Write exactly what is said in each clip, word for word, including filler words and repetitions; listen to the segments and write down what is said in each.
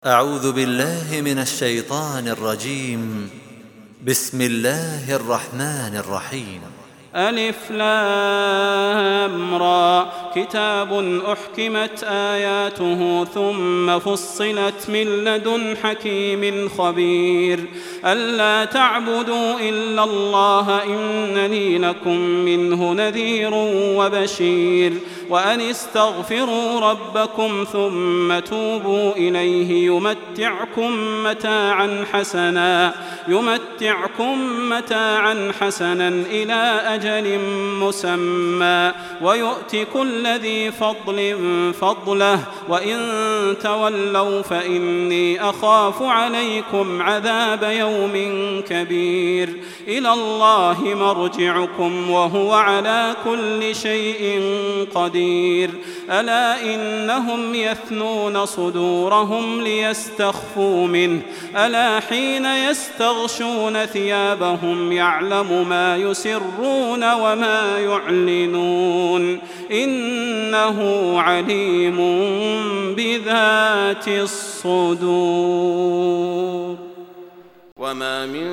أعوذ بالله من الشيطان الرجيم. بسم الله الرحمن الرحيم. ألف لام را كتاب أحكمت آياته ثم فصلت من لدن حكيم خبير ألا تعبدوا إلا الله إنني لكم منه نذير وبشير وأن استغفروا ربكم ثم توبوا إليه يمتعكم متاعا حسنا يمتعكم متاعا حسنا إلى أجل مسمى ويؤت كل ذي فضل فضله وإن تولوا فإني أخاف عليكم عذاب يوم كبير إلى الله مرجعكم وهو على كل شيء قدير ألا إنهم يثنون صدورهم ليستخفوا منه ألا حين يستغشون ثيابهم يعلم ما يسرون وما يعلنون إنه عليم بذات الصدور. وما من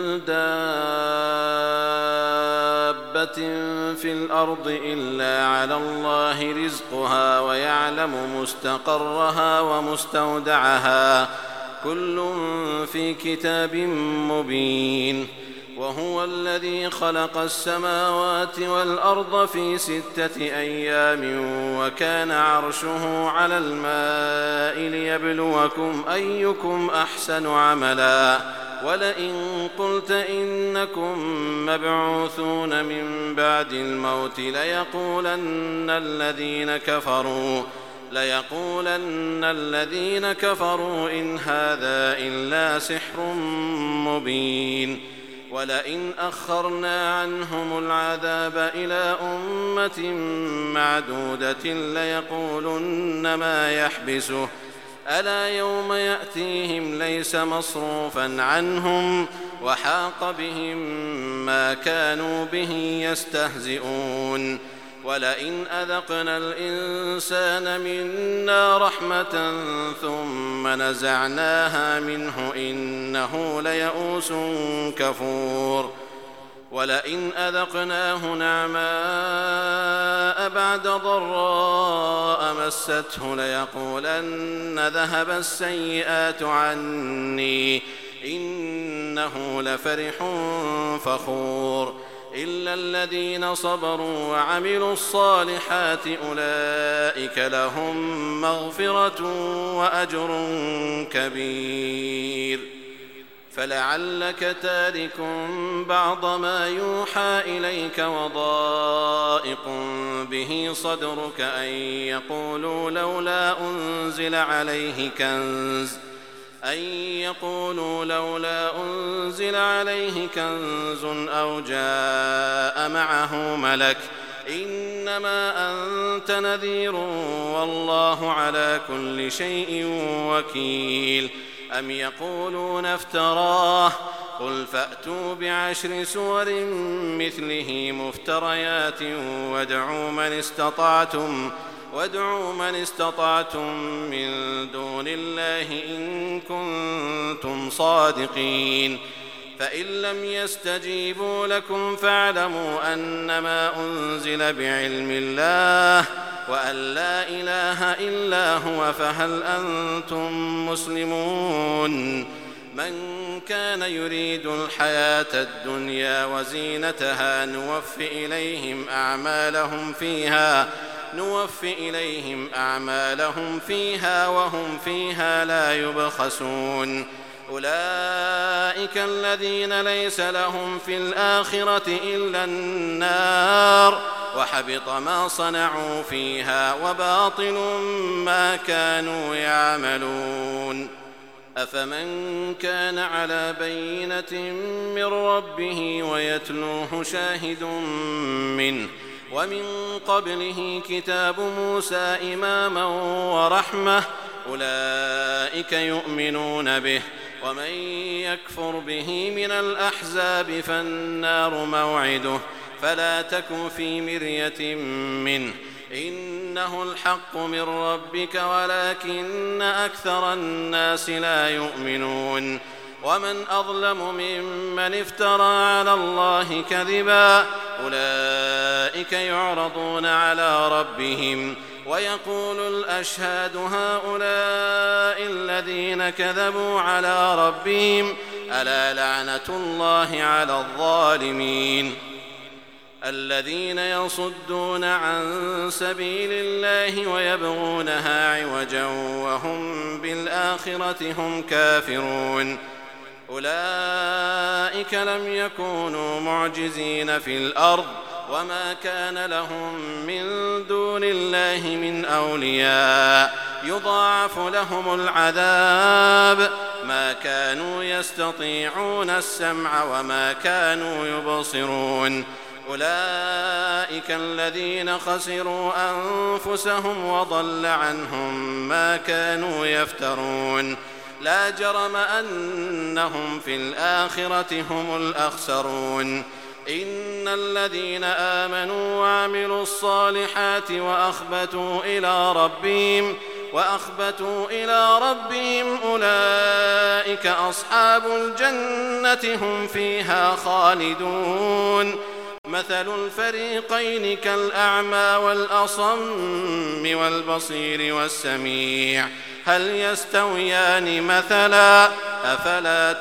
دابة في الأرض إلا على الله رزقها ويعلم مستقرها ومستودعها كل في كتاب مبين. وهو الذي خلق السماوات والأرض في ستة أيام وكان عرشه على الماء ليبلوكم أيكم أحسن عملا ولئن قلت إنكم مبعوثون من بعد الموت ليقولن الذين كفروا ليقولن الذين كفروا إن هذا إلا سحر مبين. ولئن أخرنا عنهم العذاب إلى أمة معدودة ليقولن ما يحبسه ألا يوم يأتيهم ليس مصروفا عنهم وحاق بهم ما كانوا به يستهزئون. ولئن أذقنا الإنسان منا رحمة ثم نزعناها منه إنه ليئوس كفور. ولئن أذقناه نعماء بعد ضراء مسته ليقولن ذهب السيئات عني إنه لفرح فخور. إلا الذين صبروا وعملوا الصالحات أولئك لهم مغفرة وأجر كبير. فلعلك تارك بعض ما يوحى إليك وضائق به صدرك أن يقولوا لولا أنزل عليه كنز أن يقولوا لولا أنزل عليه كنز أو جاء معه ملك إنما أنت نذير والله على كل شيء وكيل. أم يقولون افتراه قل فأتوا بعشر سور مثله مفتريات وادعوا من استطعتم وادعوا من استطعتم من دون الله إن كنتم صادقين. فإن لم يستجيبوا لكم فاعلموا أنما أنزل بعلم الله وأن لا إله إلا هو فهل أنتم مسلمون. من كان يريد الحياة الدنيا وزينتها نوف إليهم أعمالهم فيها نوف إليهم أعمالهم فيها وهم فيها لا يبخسون. أولئك الذين ليس لهم في الآخرة إلا النار وحبط ما صنعوا فيها وباطل ما كانوا يعملون. أفمن كان على بينة من ربه ويتلوه شاهد منه ومن قبله كتاب موسى إماما ورحمة أولئك يؤمنون به ومن يكفر به من الأحزاب فالنار موعده فلا تك في مرية منه إن إنه الحق من ربك ولكن أكثر الناس لا يؤمنون ومن أظلم ممن افترى على الله كذبا أولئك يعرضون على ربهم ويقول الأشهاد هؤلاء الذين كذبوا على ربهم ألا لعنة الله على الظالمين الذين يصدون عن سبيل الله ويبغونها عوجا وهم بالآخرة هم كافرون أولئك لم يكونوا معجزين في الأرض وما كان لهم من دون الله من أولياء يضاعف لهم العذاب ما كانوا يستطيعون السمع وما كانوا يبصرون أولئك الذين خسروا أنفسهم وضل عنهم ما كانوا يفترون لا جرم أنهم في الآخرة هم الأخسرون إن الذين آمنوا وعملوا الصالحات وأخبتوا إلى ربهم وأخبتوا إلى ربهم أولئك أصحاب الجنة هم فيها خالدون مثل الفريقين كالأعمى والأصم والبصير والسميع هل يستويان مثلا أفلا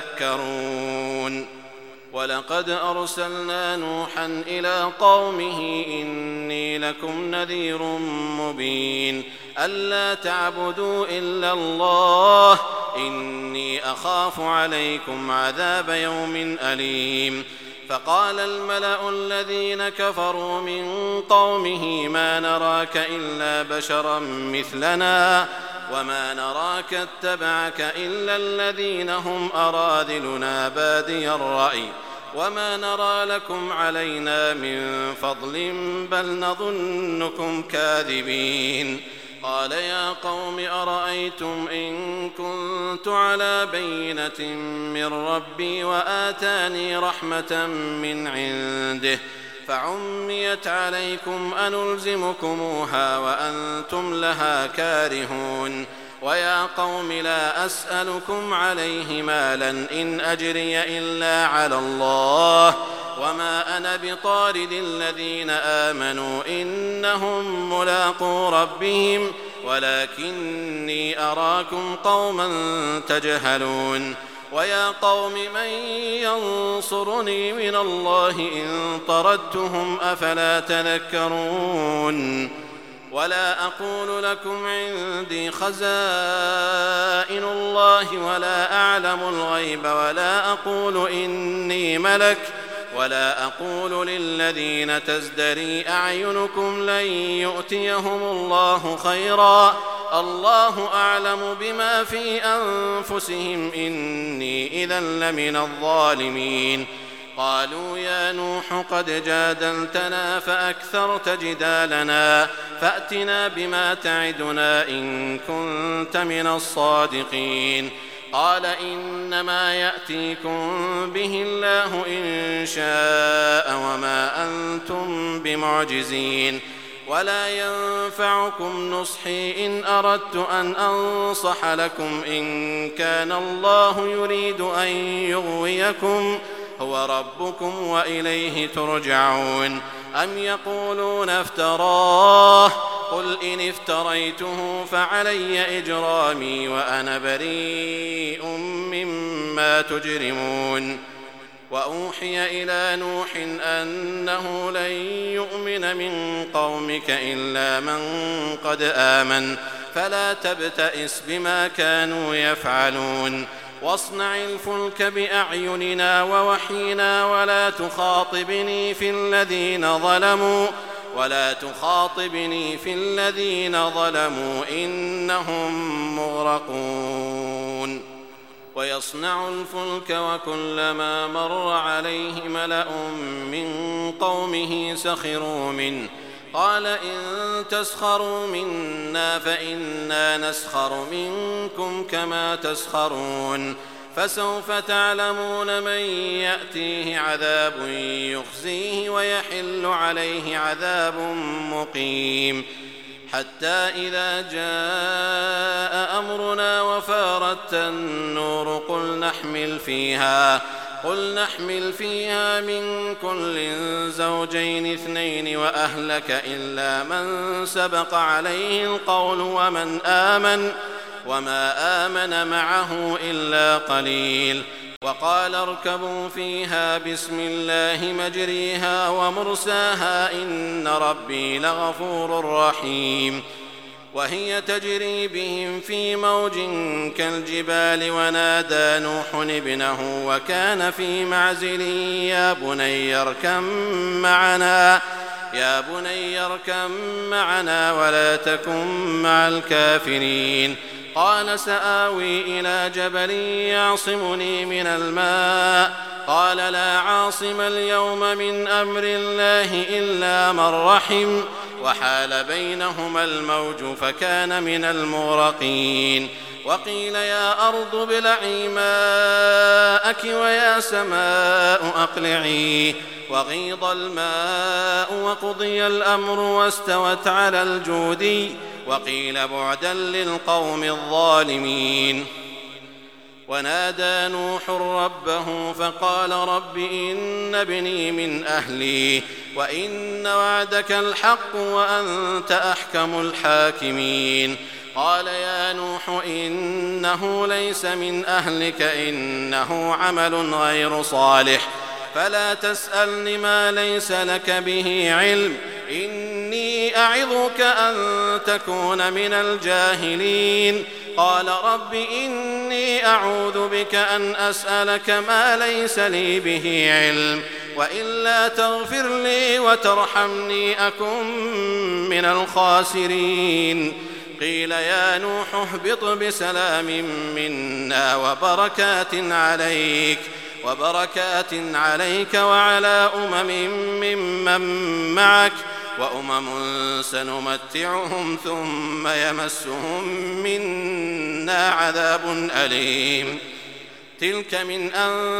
تذكرون ولقد أرسلنا نوحا إلى قومه إني لكم نذير مبين ألا تعبدوا إلا الله إني أخاف عليكم عذاب يوم أليم فقال الملأ الذين كفروا من قومه ما نراك إلا بشرا مثلنا وما نراك اتبعك إلا الذين هم أراذلنا بادي الرأي وما نرى لكم علينا من فضل بل نظنكم كاذبين قال يا قوم أرأيتم إن كنت على بينة من ربي وآتاني رحمة من عنده فعميت عليكم أنلزمكموها وأنتم لها كارهون ويا قوم لا أسألكم عليه مالا إن أجري إلا على الله وما أنا بطارد الذين آمنوا إنهم ملاقو ربهم ولكني أراكم قوما تجهلون ويا قوم من ينصرني من الله إن طردتهم أفلا تذكرون ولا أقول لكم عندي خزائن الله ولا أعلم الغيب ولا أقول إني ملك ولا أقول للذين تزدري أعينكم لن يؤتيهم الله خيرا الله أعلم بما في أنفسهم إني إذا لمن الظالمين قالوا يا نوح قد جادلتنا فأكثرت جدالنا فأتنا بما تعدنا إن كنت من الصادقين قال إنما يأتيكم به الله إن شاء وما أنتم بمعجزين ولا ينفعكم نصحي إن أردت أن أنصح لكم إن كان الله يريد أن يغويكم هو ربكم وإليه ترجعون أم يقولون افتراه قل إن افتريته فعلي إجرامي وأنا بريء مما تجرمون وأوحي إلى نوح أنه لن يؤمن من قومك إلا من قد آمن فلا تبتئس بما كانوا يفعلون واصنع الفلك بأعيننا ووحينا ولا تخاطبني في الذين ظلموا ولا تخاطبني في الذين ظلموا إنهم مغرقون ويصنع الفلك وكلما مر عليه ملأ من قومه سخروا منه قال إن تسخروا منا فإنا نسخر منكم كما تسخرون فسوف تعلمون من يأتيه عذاب يخزيه ويحل عليه عذاب مقيم حتى إذا جاء أمرنا وفارت النور قل نحمل فيها قل نحمل فيها من كل زوجين اثنين وأهلك إلا من سبق عليه القول ومن آمن وما آمن معه إلا قليل. وقال اركبوا فيها بسم الله مجريها ومرساها إن ربي لغفور رحيم. وهي تجري بهم في موج كالجبال ونادى نوح ابنه وكان في معزل يا بني اركب معنا يا بني اركب معنا ولا تكن مع الكافرين. قال سآوي إلى جبل يعصمني من الماء قال لا عاصم اليوم من أمر الله إلا من رحم وحال بينهما الموج فكان من المغرقين. وقيل يا أرض ابلعي ماءك ويا سماء أقلعي وغيض الماء وقضي الأمر واستوت على الجودي وقيل بعدا للقوم الظالمين. ونادى نوح ربه فقال رب إن ابني من أهلي وإن وعدك الحق وأنت أحكم الحاكمين. قال يا نوح إنه ليس من أهلك إنه عمل غير صالح فلا تسألني ما ليس لك به علم إني أعظك أن تكون من الجاهلين. قال رب إني أعوذ بك أن أسألك ما ليس لي به علم وإلا تغفر لي وترحمني أكن من الخاسرين. قيل يا نوح اهبط بسلام منا وبركات عليك وبركات عليك وعلى أمم ممن معك وأمم سنمتعهم ثم يمسهم منا عذاب أليم. تلك من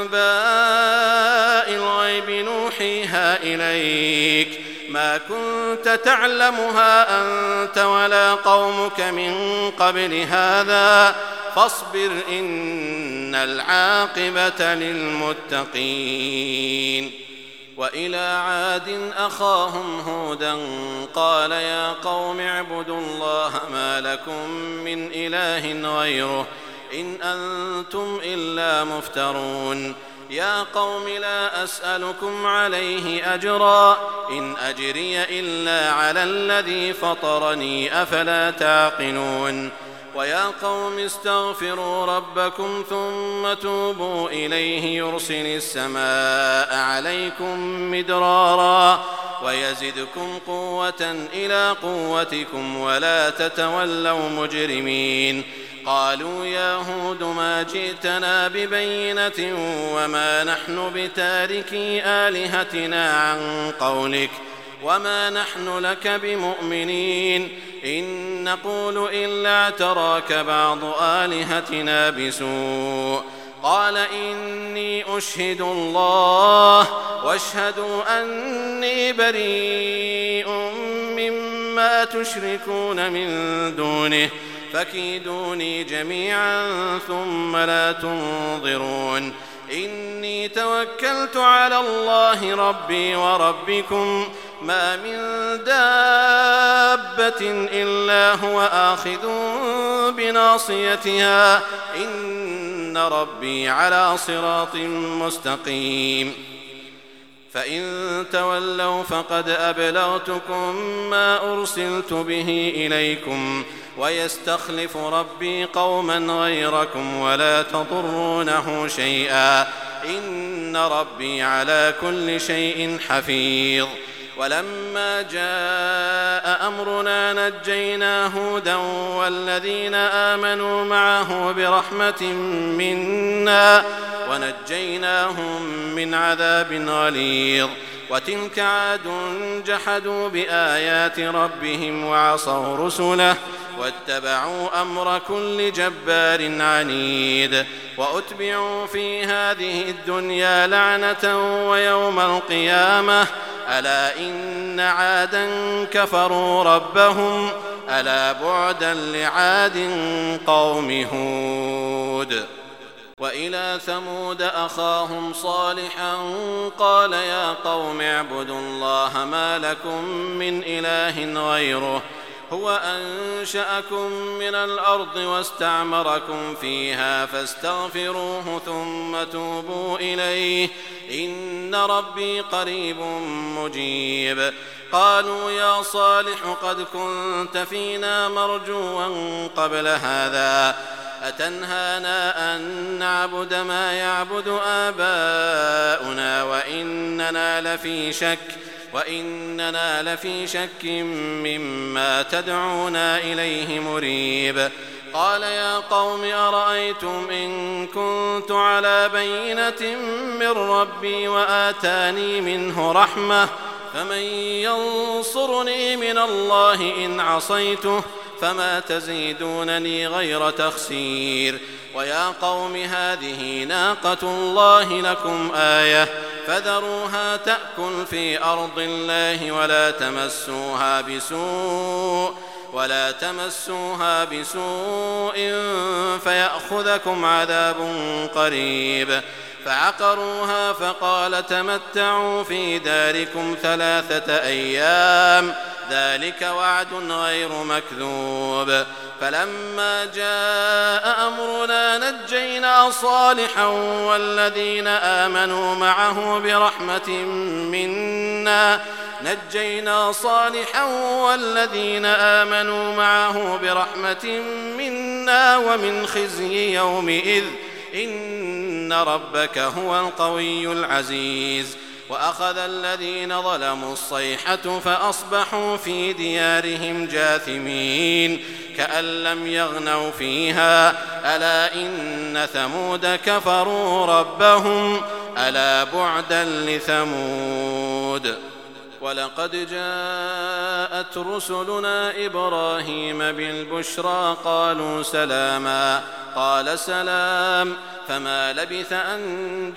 أنباء الغيب نوحيها إليك ما كنت تعلمها أنت ولا قومك من قبل هذا فاصبر إن العاقبة للمتقين. وإلى عاد أخاهم هودا قال يا قوم اعبدوا الله ما لكم من إله غيره إن أنتم إلا مفترون. يا قوم لا أسألكم عليه أجرا إن أجري إلا على الذي فطرني أفلا تعقلون. ويا قوم استغفروا ربكم ثم توبوا إليه يرسل السماء عليكم مدرارا ويزدكم قوة إلى قوتكم ولا تتولوا مجرمين. قالوا يا هود ما جئتنا ببينة وما نحن بتاركي آلهتنا عن قولك وما نحن لك بمؤمنين إن نقول إلا اعتراك بعض آلهتنا بسوء. قال إني أشهد الله واشهدوا أني بريء مما تشركون من دونه فكيدوني جميعا ثم لا تنظرون. إني توكلت على الله ربي وربكم ما من دابة إلا هو آخذ بناصيتها إن ربي على صراط مستقيم. فإن تولوا فقد أبلغتكم ما أرسلت به إليكم ويستخلف ربي قوما غيركم ولا تضرونه شيئا إن ربي على كل شيء حفيظ. ولما جاء أمرنا نجينا هودا والذين آمنوا معه برحمة منا ونجيناهم من عذاب غليظ. وتلك عاد جحدوا بآيات ربهم وعصوا رسله واتبعوا أمر كل جبار عنيد. وأتبعوا في هذه الدنيا لعنة ويوم القيامة ألا إن عادا كفروا ربهم ألا بعدا لعاد قوم هود. وإلى ثمود أخاهم صالحا قال يا قوم اعبدوا الله ما لكم من إله غيره هو أنشأكم من الأرض واستعمركم فيها فاستغفروه ثم توبوا إليه إن ربي قريب مجيب. قالوا يا صالح قد كنت فينا مرجوا قبل هذا أتنهانا أن نعبد ما يعبد آباؤنا وإننا لفي شك وإننا لفي شك مما تدعونا إليه مريب. قال يا قوم أرأيتم إن كنت على بينة من ربي وآتاني منه رحمة فمن ينصرني من الله إن عصيته فما تزيدونني غير تخسير. ويا قوم هذه ناقة الله لكم آية فذروها تأكل في أرض الله ولا تمسوها بسوء ولا تمسوها بسوء فيأخذكم عذاب قريب. فعقروها فقال تمتعوا في داركم ثلاثة أيام ذلك وعد غير مكذوب. فلما جاء أمرنا نجينا صالحا والذين آمنوا معه برحمة منا نجينا صالحا والذين آمنوا معه برحمة منا ومن خزي يومئذ إن ربك هو القوي العزيز. وأخذ الذين ظلموا الصيحة فأصبحوا في ديارهم جاثمين كأن لم يغنوا فيها ألا إن ثمود كفروا ربهم ألا بعدا لثمود. ولقد جاءت رسلنا إبراهيم بالبشرى قالوا سلاما قال سلام فما لبث أن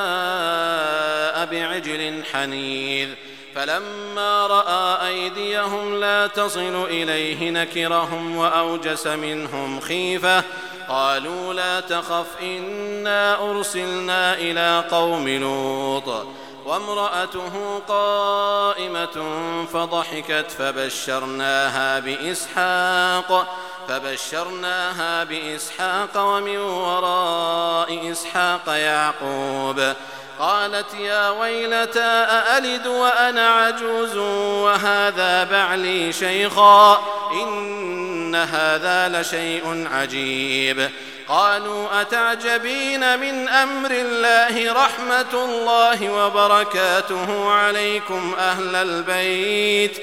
جاء بعجل حنيذ. فلما رأى أيديهم لا تصل إليه نكرهم وأوجس منهم خيفة قالوا لا تخف إنا أرسلنا إلى قوم لوط وامرأته قائمة فضحكت فبشرناها بإسحاق فبشرناها بإسحاق ومن وراء إسحاق يعقوب. قالت يا ويلتى أألد وأنا عجوز وهذا بعلي شيخا إن هذا لشيء عجيب. قالوا أتعجبين من أمر الله رحمة الله وبركاته عليكم أهل البيت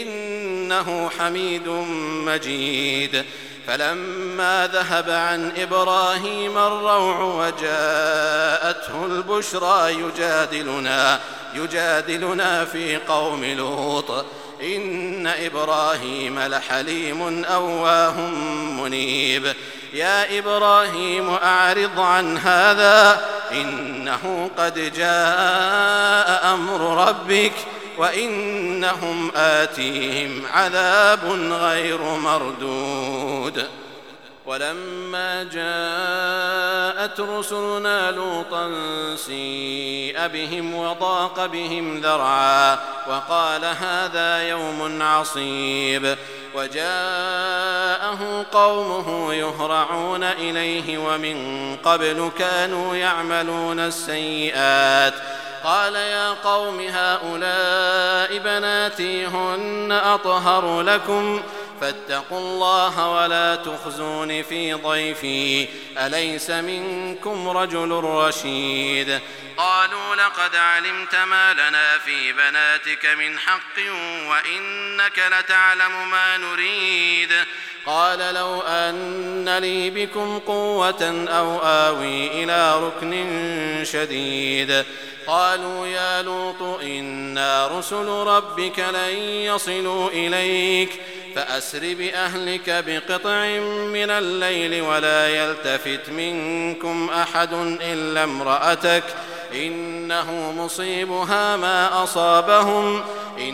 إنه حميد مجيد. فلما ذهب عن إبراهيم الروع وجاءته البشرى يجادلنا يجادلنا في قوم لوط إن إبراهيم لحليم أواه منيب. يا إبراهيم أعرض عن هذا إنه قد جاء أمر ربك وإنهم آتيهم عذاب غير مردود. ولما جاءت رسلنا لوطا سيء بهم وضاق بهم ذرعا وقال هذا يوم عصيب. وجاءه قومه يهرعون إليه ومن قبل كانوا يعملون السيئات. قال يا قوم هؤلاء بناتي هن أطهر لكم فاتقوا الله ولا تخزون في ضيفي أليس منكم رجل رشيد. قالوا لقد علمت ما لنا في بناتك من حق وإنك لتعلم ما نريد. قال لو أن لي بكم قوة أو آوي إلى ركن شديد. قالوا يا لوط إنا رسل ربك لن يصلوا إليك فأسر بأهلك بقطع من الليل ولا يلتفت منكم أحد إلا امرأتك إنه مصيبها ما أصابهم إن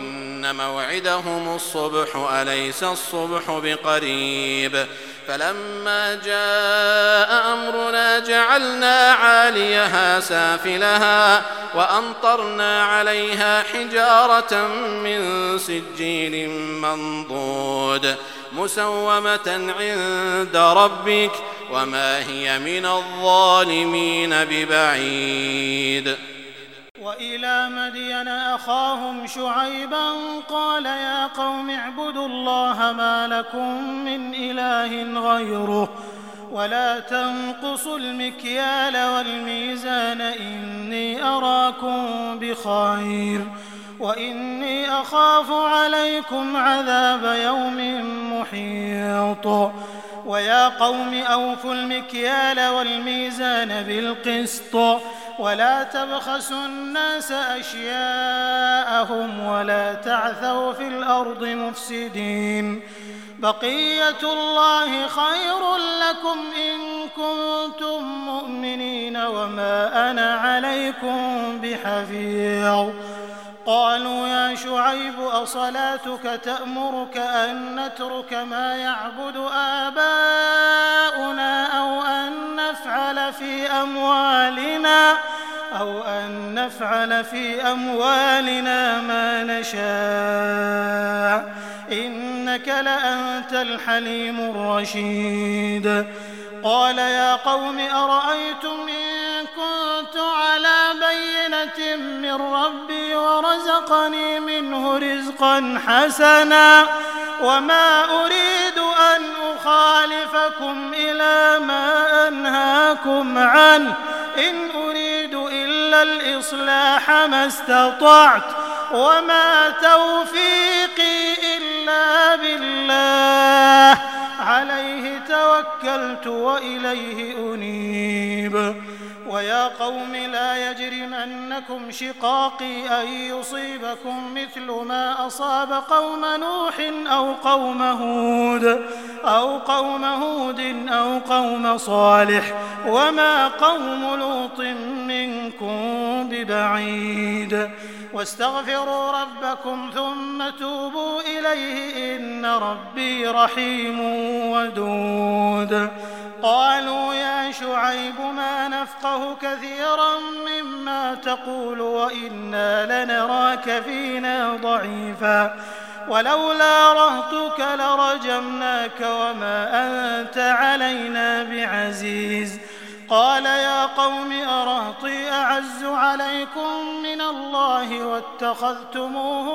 إن موعدهم الصبح أليس الصبح بقريب فلما جاء أمرنا جعلنا عاليها سافلها وأمطرنا عليها حجارة من سجيل منضود مسومة عند ربك وما هي من الظالمين ببعيد. وإلى مدين أخاهم شعيبا قال يا قوم اعبدوا الله ما لكم من إله غيره ولا تنقصوا المكيال والميزان إني أراكم بخير وإني أخاف عليكم عذاب يوم محيط. ويا قوم أوفوا المكيال والميزان بالقسط ولا تبخسوا الناس أشياءهم ولا تعثوا في الأرض مفسدين بقية الله خير لكم إن كنتم مؤمنين وما أنا عليكم بحفيظ. قالوا يا شعيب أصلاتك تأمرك أن نترك ما يعبد آباؤنا أو أن نفعل في أموالنا أو أن نفعل في أموالنا ما نشاء إنك لأنت الحليم الرشيد. قال يا قوم أرأيتم إن كنت على بينة من ربي ورزقني منه رزقا حسنا وما أريد أن أخالفكم إلى ما أنهاكم عنه إن أريد إلا الإصلاح ما استطعت وما توفيقي إلا بالله عليه توكلت وإليه أنيب. ويا قوم لا يجرمنكم شقاقي أن يصيبكم مثل ما أصاب قوم نوح أو قوم هود أو قوم هود أو قوم صالح وما قوم لوط منكم ببعيد. واستغفروا ربكم ثم توبوا إليه إن ربي رحيم ودود. قالوا يا شعيب ما نفقه كثيرا مما تقول وإنا لنراك فينا ضعيفا ولولا رهطك لرجمناك وما أنت علينا بعزيز. قال يا قوم أرهطي أعز عليكم من الله واتخذتموه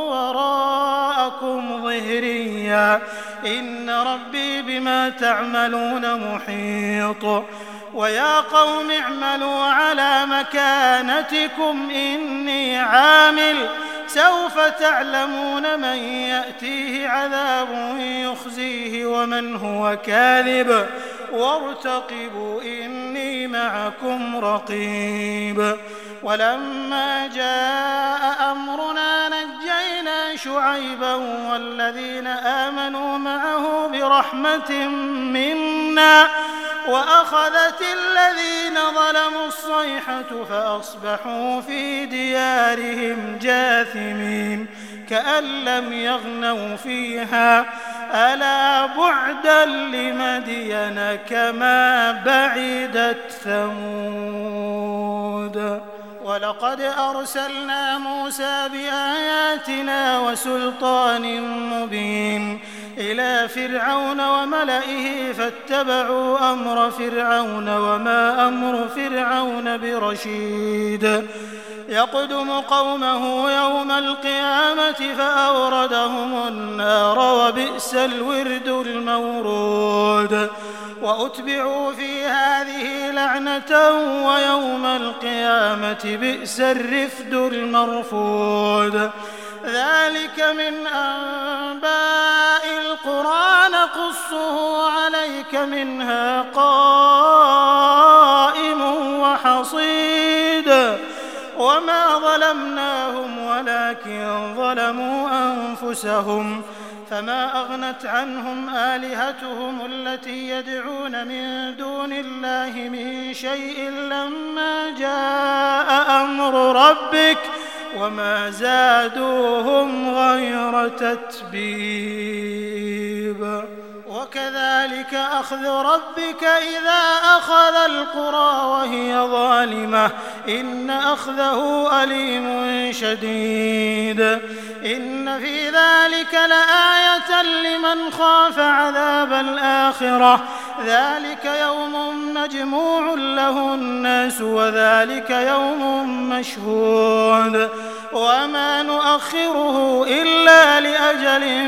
وراءكم ظهريا إن ربي بما تعملون محيط. ويا قوم اعملوا على مكانتكم إني عامل سوف تعلمون من يأتيه عذاب يخزيه ومن هو كاذب وارتقبوا إني معكم رقيب. ولما جاء أمرنا نجينا شعيبا والذين آمنوا معه برحمة منا وأخذت الذين ظلموا الصيحة فأصبحوا في ديارهم جاثمين كأن لم يغنوا فيها ألا بعدا لمدين كما بعدت ثمود. ولقد أرسلنا موسى بآياتنا وسلطان مبين إلى فرعون وملئه فاتبعوا أمر فرعون وما أمر فرعون برشيد. يقدم قومه يوم القيامة فأوردهم النار وبئس الورد المورود. وأتبعوا في هذه لعنة ويوم القيامة بئس الرفد المرفود. ذلك من أنباء القرى نقصه عليك منها قائم وحصيد. وما ظلمناهم ولكن ظلموا أنفسهم فما أغنت عنهم آلهتهم التي يدعون من دون الله من شيء لما جاء أمر ربك وما زادوهم غير تتبيب. وكذلك أخذ ربك إذا أخذ القرى وهي ظالمة إن أخذه أليم شديد. إن في ذلك لآية لمن خاف عذاب الآخرة ذلك يوم مجموع له الناس وذلك يوم مشهود وما نؤخره إلا لأجل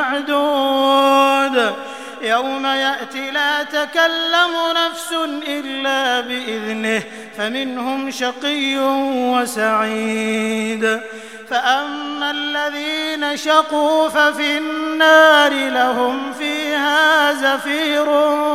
معدود يوم يأتي لا تكلم نفس إلا بإذنه فمنهم شقي وسعيد. فأما الذين شقوا ففي النار لهم فيها زفير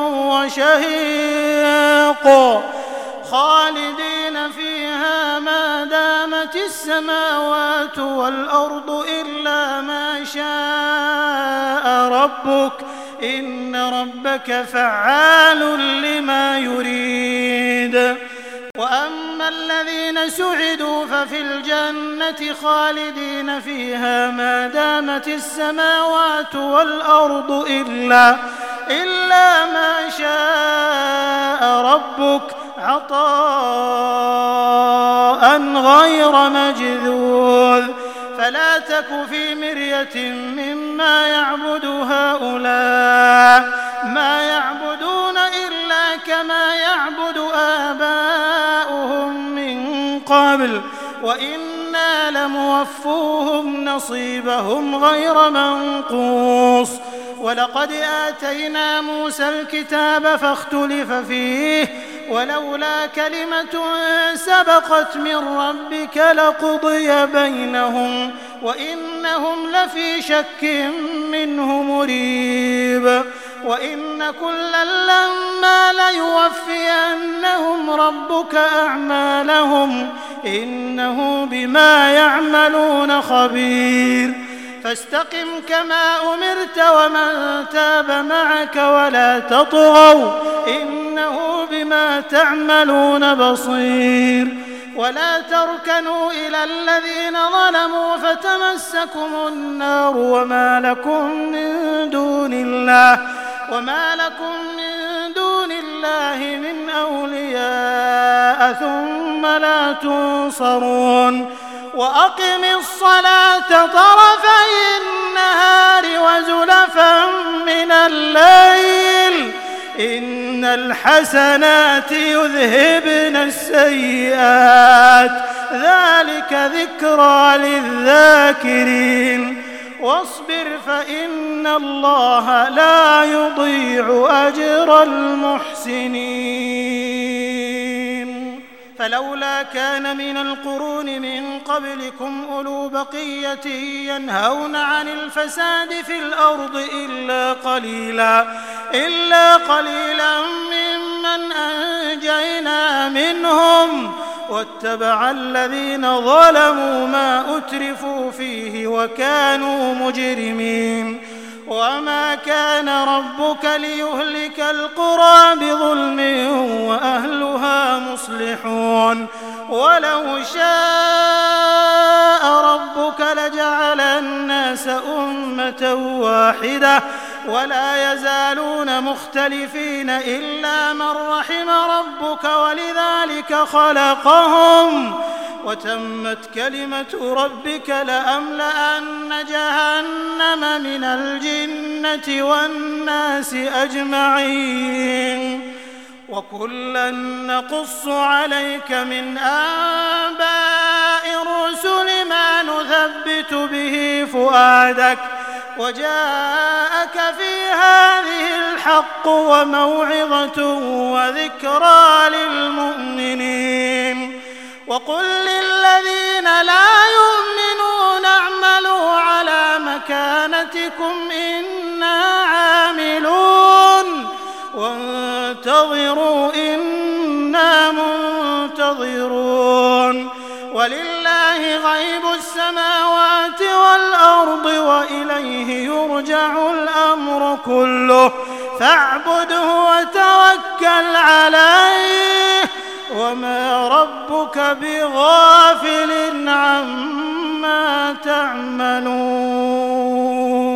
وشهيق خالدين فيها ما دامت السماوات والأرض إلا ما شاء ربك إن ربك فعال لما يريد. وأما الذين سعدوا ففي الجنة خالدين فيها ما دامت السماوات والأرض إلا, إلا ما شاء ربك عطاء غير مجذوذ. فلا تك في مرية مما يعبد هؤلاء ما يعبدون إلا كما يعبد آباؤهم من قبل وإنا لموفوهم نصيبهم غير منقوص. ولقد آتينا موسى الكتاب فاختلف فيه ولولا كلمة سبقت من ربك لقضي بينهم وإنهم لفي شك منه مريب. وإن كلا لما ليوفينهم ربك أعمالهم إنه بما يعملون خبير. فاستقم كما أمرت ومن تاب معك ولا تطغوا إنه بما تعملون بصير. ولا تركنوا إلى الذين ظلموا فتمسكم النار وما لكم من دون الله وما لكم من دون الله من أولياء ثم لا تنصرون. وأقم الصلاة طرفي النهار وزلفا من الليل إن الحسنات يذهبن السيئات ذلك ذكرى للذاكرين. واصبر فإن الله لا يضيع أجر المحسنين. فلولا كان من القرون من قبلكم أولو بقية ينهون عن الفساد في الأرض إلا قليلا إلا قليلا ممن أنجينا منهم واتبع الذين ظلموا ما أترفوا فيه وكانوا مجرمين. وما كان ربك ليهلك القرى بظلم وأهلها مصلحون. ولو شاء ربك لجعل الناس أمة واحدة ولا يزالون مختلفين إلا من رحم ربك ولذلك خلقهم وتمت كلمة ربك لأملأن جهنم من الجنة والناس أجمعين. وكلا نقص عليك من أنباء الرسل ما نثبت به فؤادك وجاءك في هذه الحق وموعظة وذكرى للمؤمنين. وقل للذين لا يؤمنون اعملوا على مكانتكم إنا عاملون وانتظروا إنا منتظرون. ولله غيب السماوات والأرض وإليه يرجع الأمر كله فاعبده وتوكل عليه وما ربك بغافل عما تعملون